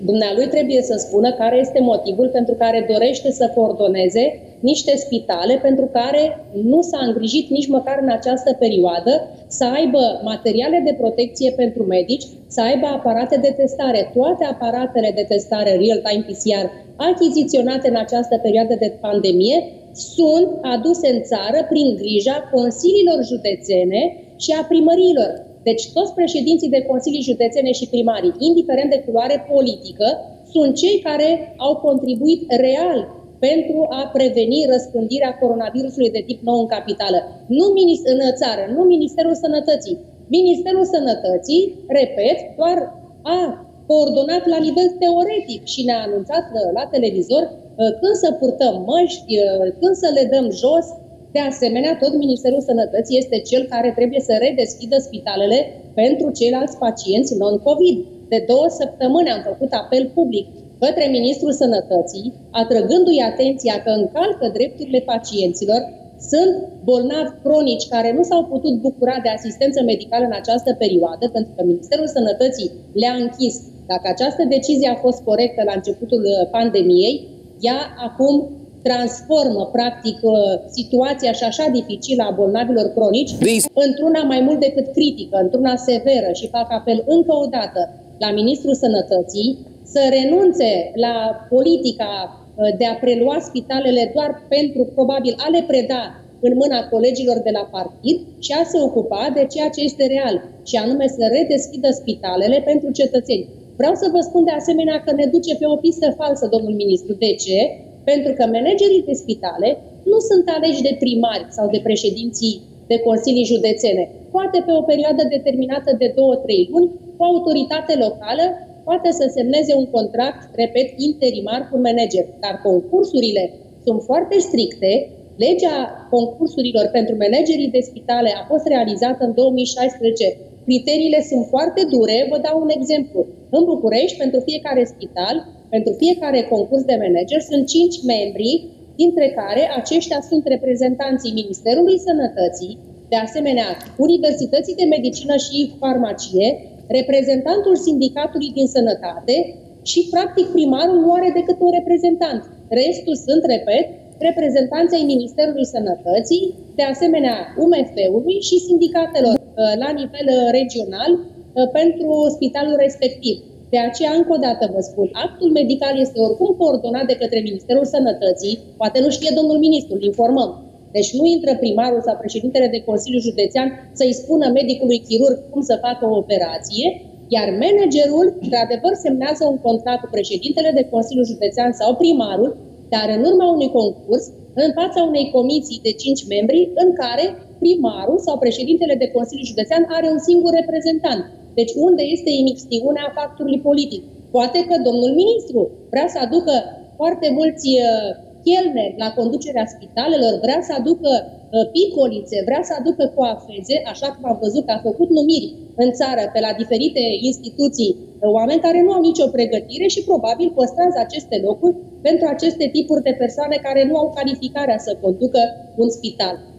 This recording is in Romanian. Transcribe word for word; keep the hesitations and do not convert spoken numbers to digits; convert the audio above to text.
Dumnealui trebuie să spună care este motivul pentru care dorește să coordoneze niște spitale pentru care nu s-a îngrijit nici măcar în această perioadă să aibă materiale de protecție pentru medici, să aibă aparate de testare. Toate aparatele de testare real-time P C R achiziționate în această perioadă de pandemie sunt aduse în țară prin grija consiliilor județene și a primăriilor. Deci toți președinții de consilii județene și primarii, indiferent de culoare politică, sunt cei care au contribuit real pentru a preveni răspândirea coronavirusului de tip nou în capitală. Nu în țară, nu Ministerul Sănătății. Ministerul Sănătății, repet, doar a coordonat la nivel teoretic și ne-a anunțat la televizor când să purtăm măști, când să le dăm jos. De asemenea, tot Ministerul Sănătății este cel care trebuie să redeschidă spitalele pentru ceilalți pacienți non-COVID. De două săptămâni am făcut apel public către Ministrul Sănătății, atrăgându-i atenția că încalcă drepturile pacienților. Sunt bolnavi cronici care nu s-au putut bucura de asistență medicală în această perioadă, pentru că Ministerul Sănătății le-a închis. Dacă această decizie a fost corectă la începutul pandemiei, ea acum transformă, practic, situația și așa dificilă a bolnavilor cronici într-una mai mult decât critică, într-una severă, și fac apel încă o dată la Ministrul Sănătății să renunțe la politica de a prelua spitalele doar pentru, probabil, a le preda în mâna colegilor de la partid și a se ocupa de ceea ce este real, și anume să redeschidă spitalele pentru cetățeni. Vreau să vă spun de asemenea că ne duce pe o pistă falsă, domnul ministru. De ce? Pentru că managerii de spitale nu sunt aleși de primari sau de președinții de consilii județene. Poate pe o perioadă determinată de două trei luni, cu autoritate locală, poate să semneze un contract, repet, interimar cu manager. Dar concursurile sunt foarte stricte. Legea concursurilor pentru managerii de spitale a fost realizată în două mii șaisprezece. Criteriile sunt foarte dure. Vă dau un exemplu. În București, pentru fiecare spital, pentru fiecare concurs de manager, sunt cinci membri, dintre care aceștia sunt reprezentanții Ministerului Sănătății, de asemenea Universității de Medicină și Farmacie, reprezentantul Sindicatului din Sănătate și, practic, primarul nu are decât un reprezentant. Restul sunt, repet, reprezentanții ai Ministerului Sănătății, de asemenea U M F-ului și sindicatelor la nivel regional pentru spitalul respectiv. De aceea, încă o dată vă spun, actul medical este oricum coordonat de către Ministerul Sănătății, poate nu știe domnul ministru, îl informăm. Deci nu intră primarul sau președintele de Consiliu Județean să-i spună medicului chirurg cum să facă o operație, iar managerul, într-adevăr, semnează un contract cu președintele de Consiliu Județean sau primarul, dar în urma unui concurs, în fața unei comisii de cinci membri, în care primarul sau președintele de Consiliu Județean are un singur reprezentant. Deci unde este imixtiunea factorului politic? Poate că domnul ministru vrea să aducă foarte mulți chelneri la conducerea spitalelor, vrea să aducă picolițe, vrea să aducă coafeze, așa cum am văzut că a făcut numiri în țară pe la diferite instituții, oameni care nu au nicio pregătire și probabil păstrează aceste locuri pentru aceste tipuri de persoane care nu au calificarea să conducă un spital.